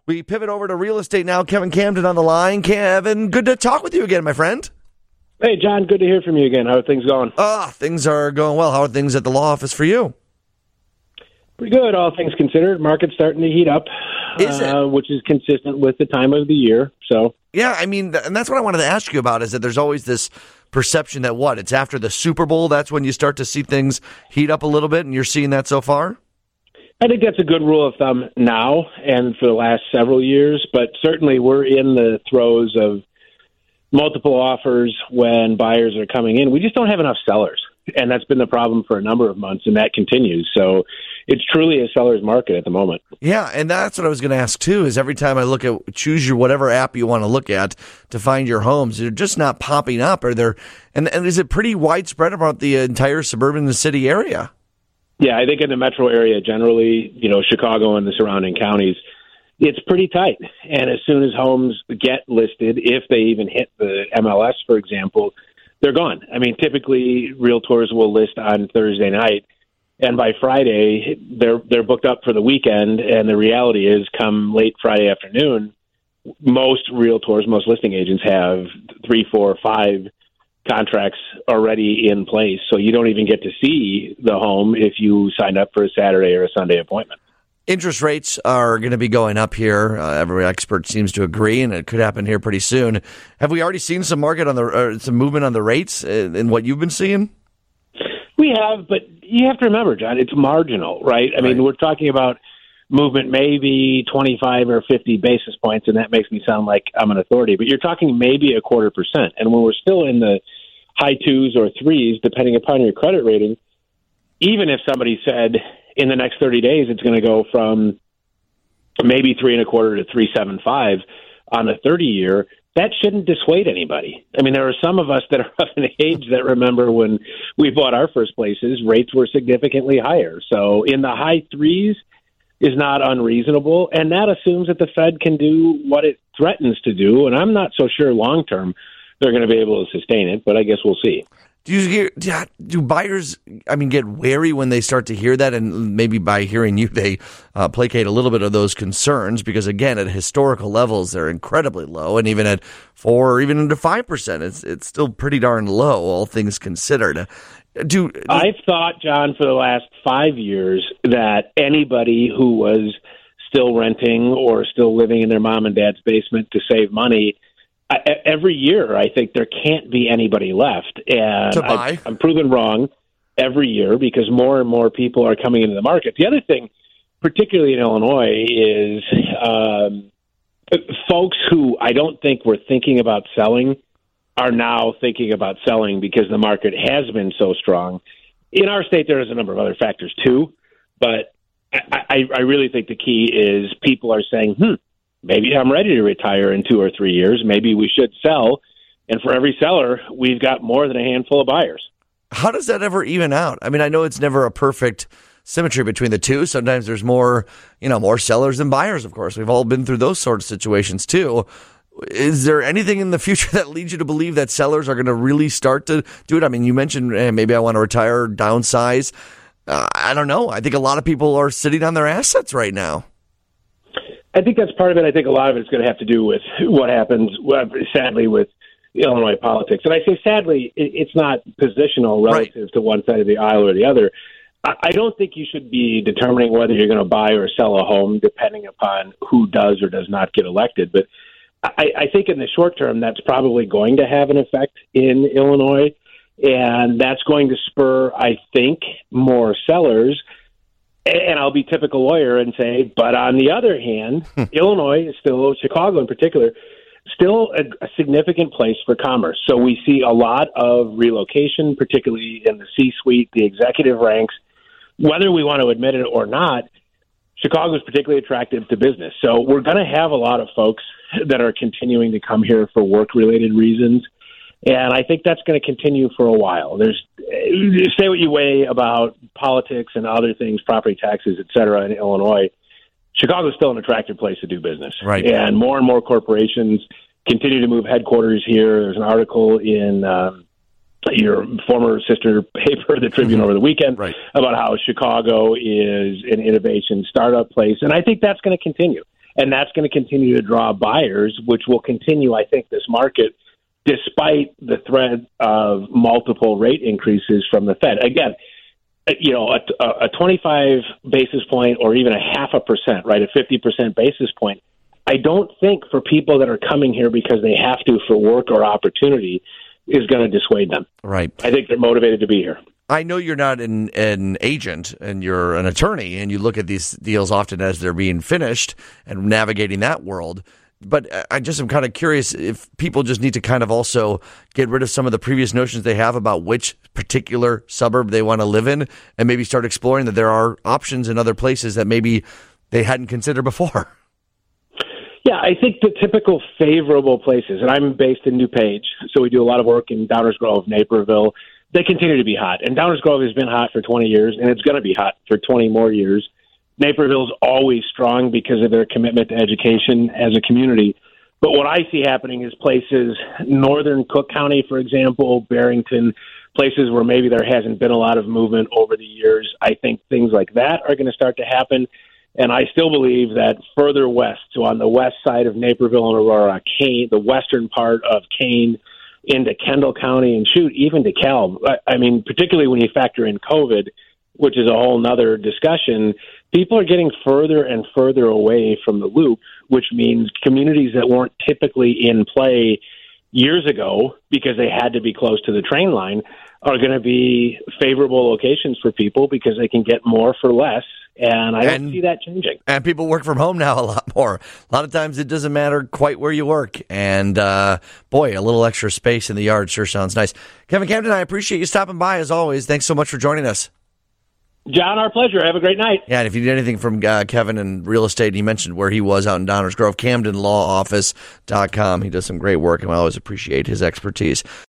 We pivot over to real estate now. Kevin Camden on the line. Kevin, good to talk with you again, my friend. Hey, John, good to hear from you again. How are things going? Things are going well. How are things at the law office for you? Pretty good, all things considered. Market's starting to heat up, which is consistent with the time of the year. So, yeah, I mean, and that's what I wanted to ask you about, is that there's always this perception that it's after the Super Bowl, that's when you start to see things heat up a little bit, and you're seeing that so far? I think that's a good rule of thumb now and for the last several years, but certainly we're in the throes of multiple offers when buyers are coming in. We just don't have enough sellers, and that's been the problem for a number of months, and that continues. So it's truly a seller's market at the moment. Yeah, and that's what I was going to ask, too, is every time I look at, choose your whatever app you want to look at to find your homes, they're just not popping up. Are there, and is it pretty widespread about the entire suburban city area? Yeah, I think in the metro area generally, Chicago and the surrounding counties, it's pretty tight. And as soon as homes get listed, if they even hit the MLS, for example, they're gone. I mean, typically realtors will list on Thursday night, and by Friday they're booked up for the weekend. And the reality is, come late Friday afternoon, most realtors, most listing agents have 3, 4, 5 contracts already in place, so you don't even get to see the home if you signed up for a Saturday or a Sunday appointment. Interest rates are going to be going up here. Every expert seems to agree, and it could happen here pretty soon. Have we already seen some some movement on the rates in what you've been seeing? We have, but you have to remember, John, it's marginal, right? I mean, we're talking about movement maybe 25 or 50 basis points, and that makes me sound like I'm an authority, but you're talking maybe 0.25%. And when we're still in the high 2s or 3s, depending upon your credit rating, even if somebody said in the next 30 days it's going to go from maybe 3.25 to 3.75 on a 30-year, that shouldn't dissuade anybody. I mean, there are some of us that are of an age that remember when we bought our first places, rates were significantly higher. So in the high 3s is not unreasonable, and that assumes that the Fed can do what it threatens to do, and I'm not so sure long-term they're going to be able to sustain it, but I guess we'll see. Do buyers, get wary when they start to hear that, and maybe by hearing you, they placate a little bit of those concerns? Because again, at historical levels, they're incredibly low, and even at 4 or even into 5%, it's still pretty darn low, all things considered. I've thought, John, for the last 5 years that anybody who was still renting or still living in their mom and dad's basement to save money, every year, I think there can't be anybody left. And I'm proven wrong every year because more and more people are coming into the market. The other thing, particularly in Illinois, is folks who I don't think were thinking about selling are now thinking about selling because the market has been so strong. In our state, there is a number of other factors too, but I really think the key is people are saying, maybe I'm ready to retire in 2 or 3 years. Maybe we should sell. And for every seller, we've got more than a handful of buyers. How does that ever even out? I mean, I know it's never a perfect symmetry between the two. Sometimes there's more sellers than buyers, of course. We've all been through those sort of situations too. Is there anything in the future that leads you to believe that sellers are going to really start to do it? I mean, you mentioned maybe I want to retire, downsize. I don't know. I think a lot of people are sitting on their assets right now. I think that's part of it. I think a lot of it's going to have to do with what happens, sadly, with Illinois politics. And I say sadly, it's not positional relative to one side of the aisle or the other. I don't think you should be determining whether you're going to buy or sell a home depending upon who does or does not get elected. But I think in the short term, that's probably going to have an effect in Illinois. And that's going to spur, I think, more sellers. And I'll be typical lawyer and say, but on the other hand, Illinois is still, Chicago in particular, still a significant place for commerce. So we see a lot of relocation, particularly in the C-suite, the executive ranks. Whether we want to admit it or not, Chicago is particularly attractive to business. So we're going to have a lot of folks that are continuing to come here for work-related reasons. And I think that's going to continue for a while. Say what you weigh about politics and other things, property taxes, et cetera, in Illinois. Chicago is still an attractive place to do business. Right. And more corporations continue to move headquarters here. There's an article in your former sister paper, the Tribune, over the weekend about how Chicago is an innovation startup place. And I think that's going to continue. And that's going to continue to draw buyers, which will continue, I think, this market despite the threat of multiple rate increases from the Fed. Again, a 25 basis point or even a 0.5%, right, a 50% basis point, I don't think for people that are coming here because they have to for work or opportunity is going to dissuade them. Right. I think they're motivated to be here. I know you're not an agent and you're an attorney, and you look at these deals often as they're being finished and navigating that world. But I just am kind of curious if people just need to kind of also get rid of some of the previous notions they have about which particular suburb they want to live in, and maybe start exploring that there are options in other places that maybe they hadn't considered before. Yeah, I think the typical favorable places, and I'm based in DuPage, so we do a lot of work in Downers Grove, Naperville. They continue to be hot, and Downers Grove has been hot for 20 years, and it's going to be hot for 20 more years. Naperville's always strong because of their commitment to education as a community. But what I see happening is places, northern Cook County, for example, Barrington, places where maybe there hasn't been a lot of movement over the years. I think things like that are going to start to happen. And I still believe that further west, so on the west side of Naperville and Aurora, Kane, the western part of Kane, into Kendall County, and even DeKalb. I mean, particularly when you factor in COVID, which is a whole nother discussion, people are getting further and further away from the loop, which means communities that weren't typically in play years ago because they had to be close to the train line are going to be favorable locations for people because they can get more for less. And I don't see that changing. And people work from home now a lot more. A lot of times it doesn't matter quite where you work. And, boy, a little extra space in the yard sure sounds nice. Kevin Camden, I appreciate you stopping by as always. Thanks so much for joining us. John, our pleasure. Have a great night. Yeah, and if you need anything from Kevin in real estate, he mentioned where he was out in Downers Grove, CamdenLawOffice.com. He does some great work, and I always appreciate his expertise.